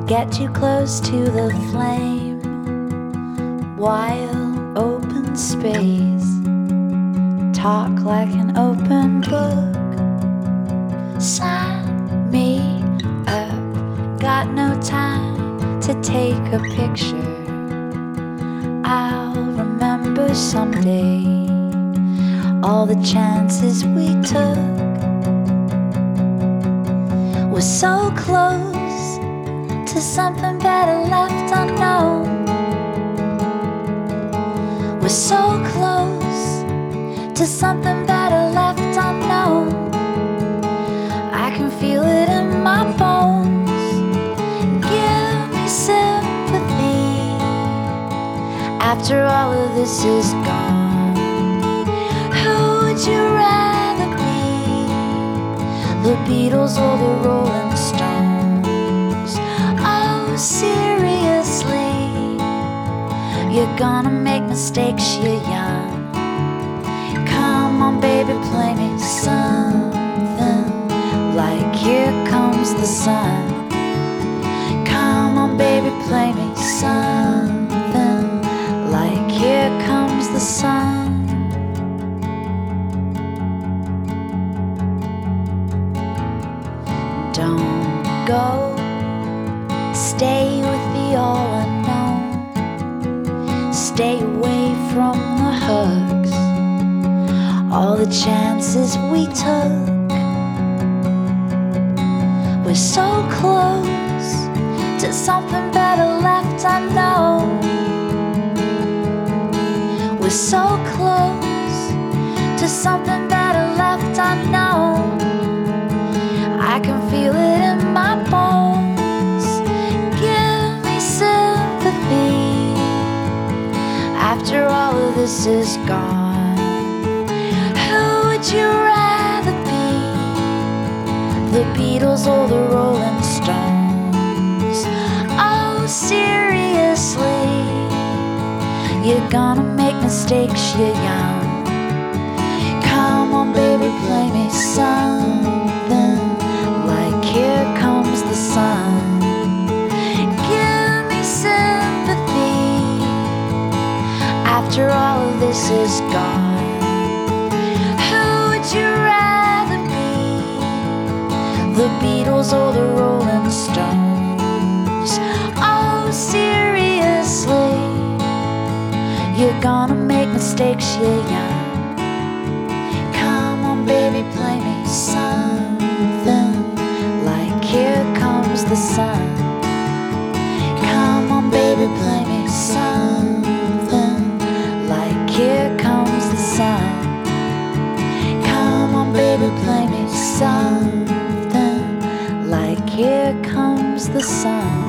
Get too close to the flame. Wild open space. Talk like an open book. Sign me up. Got no time to take a picture. I'll remember someday all the chances we took. We're so close to something better left unknown. We're so close to something better left unknown. I can feel it in my bones. Give me sympathy after all of this is gone. Who would you rather be? The Beatles or the Rolling Stones? Oh, seriously, you're gonna make mistakes, you're young. Come on, baby, play me something like Here Comes the Sun. Come on, baby, play me something like Here Comes the Sun. Don't go, stay with the all unknown. Stay away from the hugs, all the chances we took. We're so close to something better left unknown. We're so close to something better left unknown. I can feel it in my bones. Give me sympathy after all of this is gone. Who would you rather be? The Beatles or the Rolling Stones? Oh, seriously, you're gonna make mistakes, you're young. Come on, baby, play me something like Here Comes the Sun. Give me sympathy after all of this is gone. Who would you rather be? The Beatles or the Rolling Stones? Oh, seriously, you're gonna make mistakes, you're young. Come on, baby, play me something like Here Comes the Sun. Come on, baby, play me something like Here Comes the Sun. Come on, baby, play me something like Here Comes the Sun.